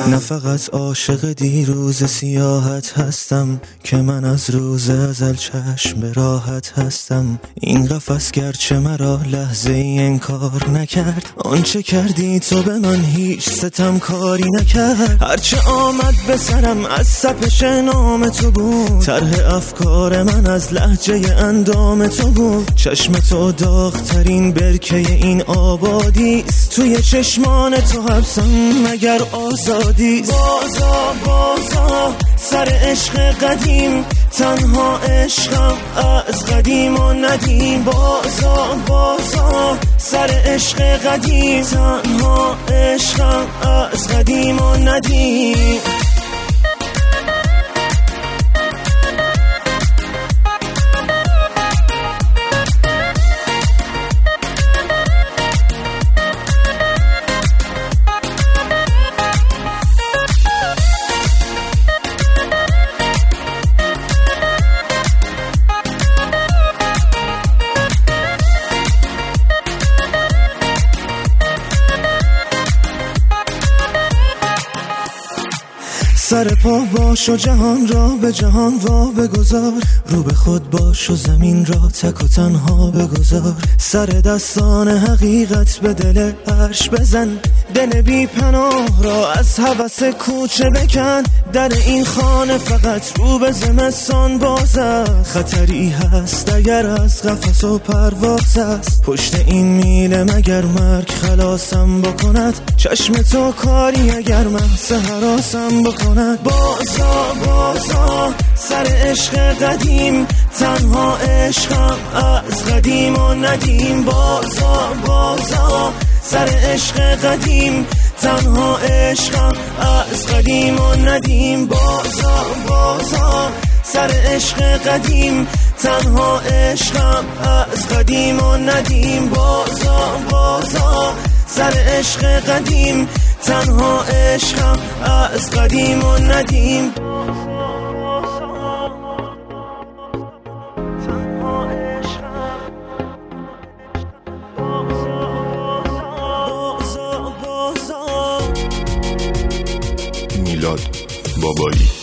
نه فقط عاشق دیروز سیاحت هستم که من از روز ازل چشم به راحت هستم. این قفس گرچه مرا لحظه ای انکار نکرد، آنچه کردی تو به من هیچ ستم کاری نکرد. هرچه آمد به سرم از سپش نام تو بود، طرح افکار من از لهجه اندام تو بود. چشم تو داغ‌ترین برکه این آبادیست، توی چشمان تو حبسم مگر آزادیست. بازا سر عشق قدیم، تنها عشقم از قدیم و ندیم. بازا سر عشق قدیم، تنها عشقم از قدیم و ندیم. سر پا باش و جهان را به جهان وا بگذار، رو به خود باش و زمین را تک و تنها بگذار. سر دستان حقیقت به دل عرش بزن، دل بی پناه را از هوس کوچه بکن. در این خانه فقط رو به زمستان باز است، خطری هست اگر از قفس و پرواز است. پشت این میله مگر مرگ خلاصم بکند، چشم تو کاری اگر محض هراسم بکند. بازا سر عشق قدیم، تنها عشقم از قدیم و ندیم. بازا سر عشق قدیم، تنها عشقم از قدیم و ندیم. بازا سر عشق قدیم، تنها عشقم از قدیم و ندیم. بازا سر عشق قدیم، تنها عشقم از قدیم و ندیم. میلاد بابایی.